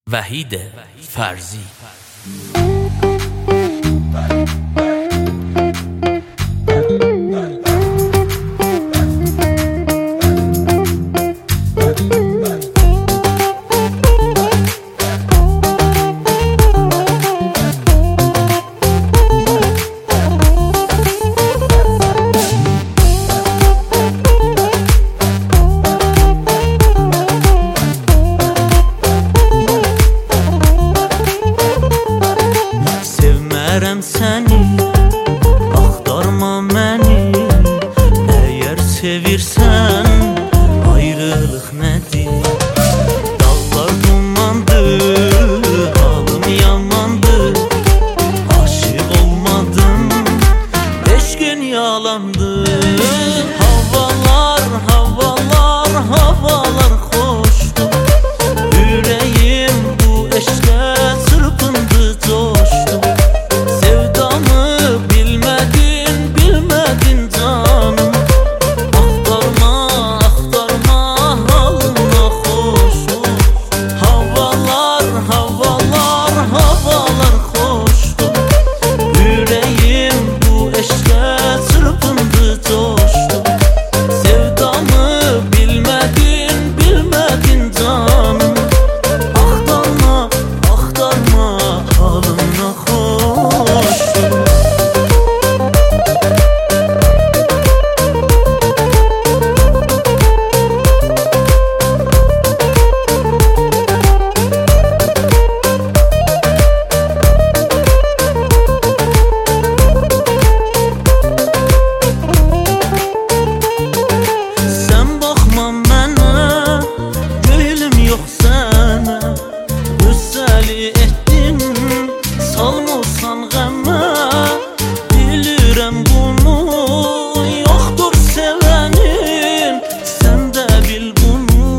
وحید فرزی. Səni axtarma məni, əgər sevirsən ayrılıq nədir? Dağlar dumandır, halım yamandır, aşık olmadım, eşqin yalandır. Havalar, havalar, havalar xoşdur, ürəyim bu eşqə çırpındı, coşdu. Salmırsan qəmmə, bilirəm bunu, yoxdur sevənin, sən də bil bunu,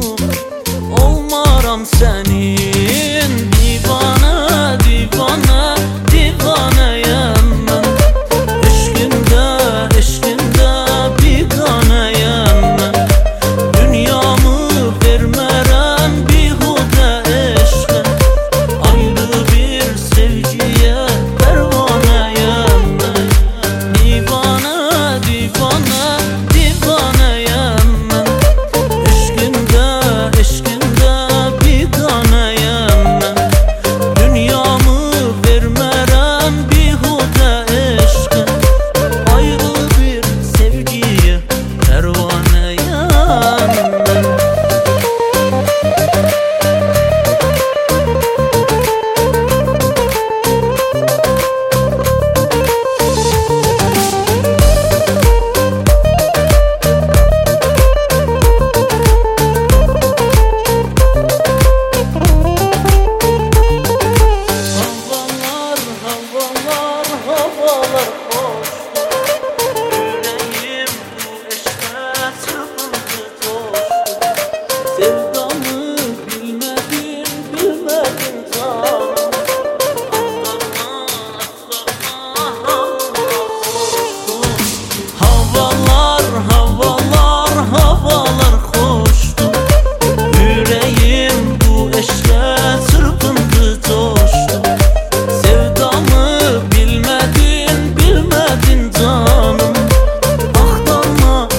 olmaram sənin. Divanə, divanə, divanəyəm mən, eşqində, eşqində biganəyəm mən. Dünyamı vermərəm bihudə eşqə, ayrı bir sevgiyə pərvanəyəm mən. Divanə, divanə, divanəyəm mən, eşqində, eşqində biganəyəm mən. Dünyamı vermərəm bihudə eşqə, ayrı bir sevgiyə pərvanəyəm mən.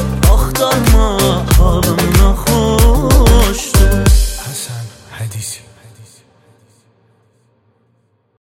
Hasan Hadisi.